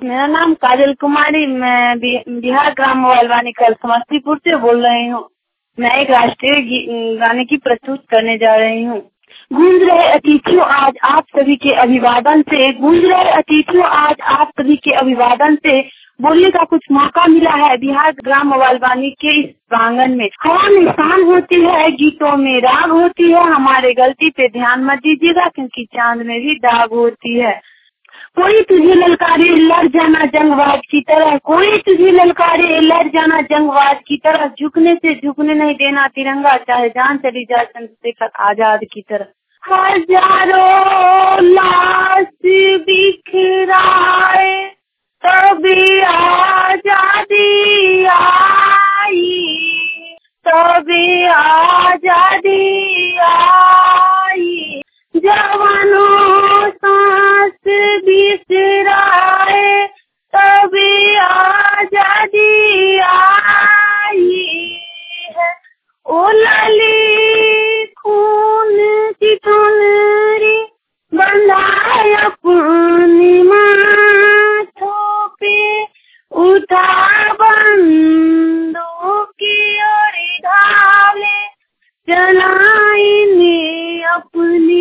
मेरा नाम काजल कुमारी, मैं बिहार ग्राम मोबाइल वाणी कल समस्तीपुर से बोल रही हूँ। मैं एक राष्ट्रीय गाने की प्रस्तुत करने जा रही हूँ। गूंज रहे अतिथियों आज आप सभी के अभिवादन से, गूंज रहे अतिथियों आज आप सभी के अभिवादन से बोलने का कुछ मौका मिला है बिहार ग्राम मोबाइल वाणी के इस प्रांगण में। हवा में शान होती है, गीतों में राग होती है, हमारे गलती पे ध्यान मत दीजिएगा क्योंकि चांद में भी दाग होती है। कोई तुझे ललकारे लड़ जाना जंगबाज की तरह, कोई तुझे ललकारे लड़ जाना जंगबाज की तरह, झुकने से झुकने नहीं देना तिरंगा, चाहे जान चली जाए चंद्रशेखर आजाद की तरह। हजारों लाश बिखराए तभी आजादी आई, तभी आजादी आई। जवानों सांस बिसराए तभी आजादी आई है। ओ लाली खून की चुनरी बंधाए अपनी माथों पे, उठा बंदूक की और ढाले चलाएंगे अपनी